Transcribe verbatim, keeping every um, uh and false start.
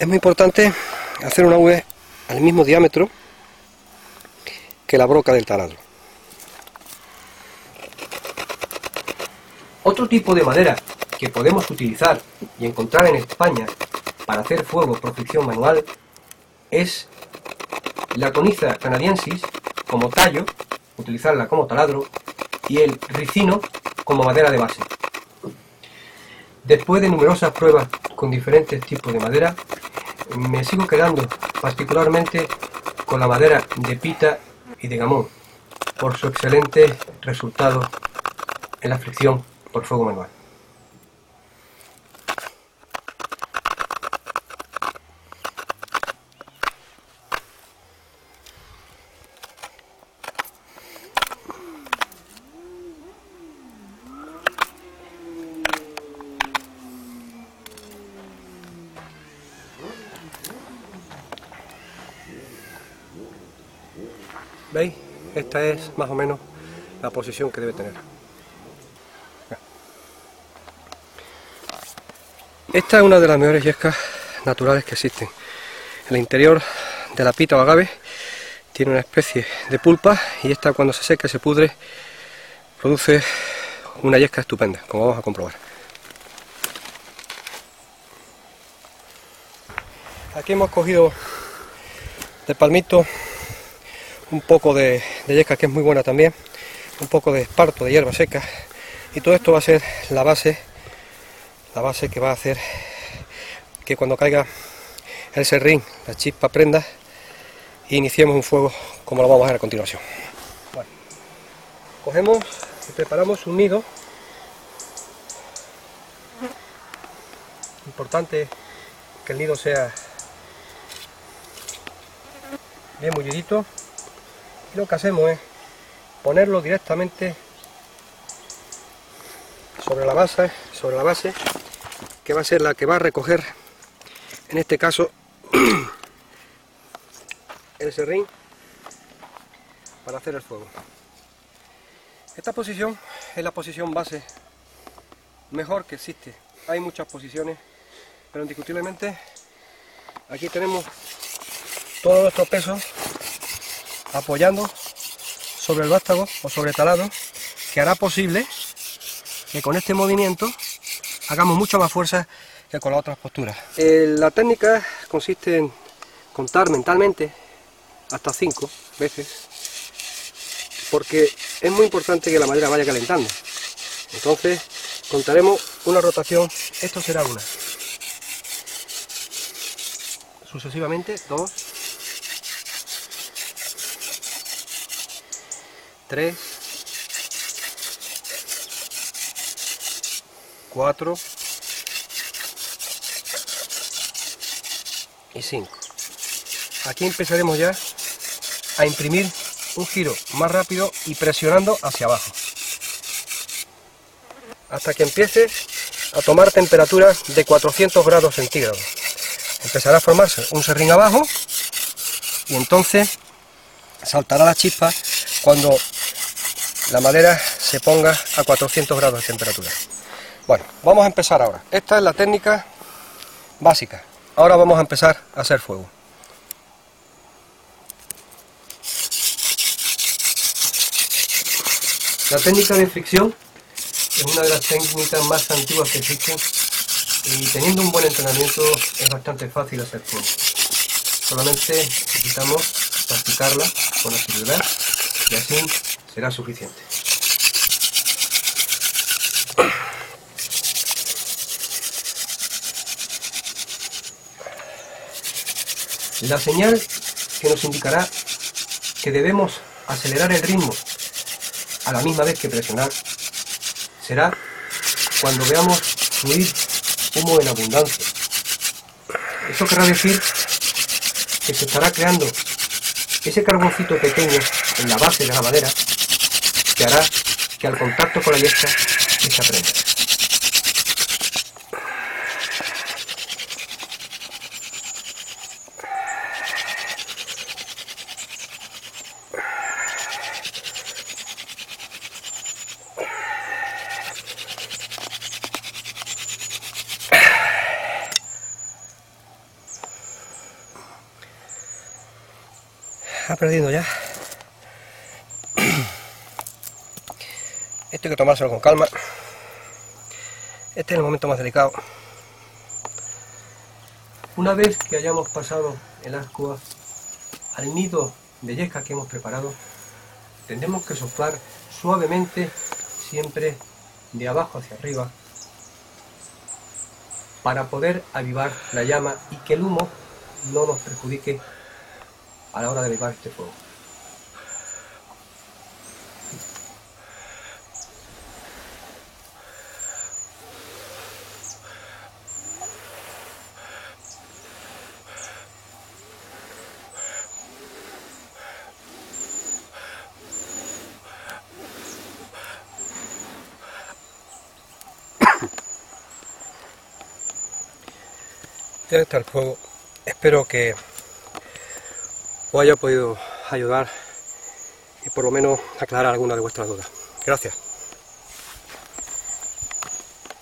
Es muy importante hacer una V al mismo diámetro que la broca del taladro. Otro tipo de madera que podemos utilizar y encontrar en España para hacer fuego por fricción manual es la Coniza canadiensis como tallo, utilizarla como taladro, y el ricino como madera de base. Después de numerosas pruebas con diferentes tipos de madera, me sigo quedando particularmente con la madera de pita y de gamón, por su excelente resultado en la fricción por fuego manual. ¿Veis? Esta es más o menos la posición que debe tener. Esta es una de las mejores yescas naturales que existen. El interior de la pita o agave tiene una especie de pulpa y esta, cuando se seca y se pudre, produce una yesca estupenda, como vamos a comprobar. Aquí hemos cogido de palmito un poco de, de yesca, que es muy buena también, un poco de esparto, de hierba seca, y todo esto va a ser la base, la base que va a hacer que cuando caiga el serrín, la chispa prenda e iniciemos un fuego como lo vamos a ver a continuación. Bueno, cogemos y preparamos un nido. Importante que el nido sea bien mullidito. Y lo que hacemos es ponerlo directamente sobre la base, sobre la base que va a ser la que va a recoger, en este caso, el serrín para hacer el fuego. Esta posición es la posición base mejor que existe. Hay muchas posiciones, pero indiscutiblemente aquí tenemos todo nuestro peso apoyando sobre el vástago o sobre el taladro, que hará posible que con este movimiento hagamos mucho más fuerza que con las otras posturas. Eh, la técnica consiste en contar mentalmente hasta cinco veces, porque es muy importante que la madera vaya calentando. Entonces contaremos una rotación, esto será una, sucesivamente dos, tres, cuatro y cinco. Aquí empezaremos ya a imprimir un giro más rápido y presionando hacia abajo hasta que empiece a tomar temperatura de cuatrocientos grados centígrados. Empezará a formarse un serrín abajo y entonces saltará la chispa cuando la madera se ponga a cuatrocientos grados de temperatura. Bueno, vamos a empezar ahora. Esta es la técnica básica. Ahora vamos a empezar a hacer fuego. La técnica de fricción es una de las técnicas más antiguas que existen y teniendo un buen entrenamiento es bastante fácil hacer fuego. Solamente necesitamos practicarla con asiduidad y así será suficiente. La señal que nos indicará que debemos acelerar el ritmo a la misma vez que presionar será cuando veamos fluir humo en abundancia. Eso querrá decir que se estará creando ese carboncito pequeño en la base de la madera que hará que al contacto con la yesca se prenda. está perdiendo ya. Esto hay que tomárselo con calma. Este es el momento más delicado. Una vez que hayamos pasado el ascua al nido de yesca que hemos preparado, tendremos que soplar suavemente, siempre de abajo hacia arriba, para poder avivar la llama y que el humo no nos perjudique a la hora de avivar este fuego. Ya está el fuego. Espero que os haya podido ayudar y por lo menos aclarar alguna de vuestras dudas. Gracias.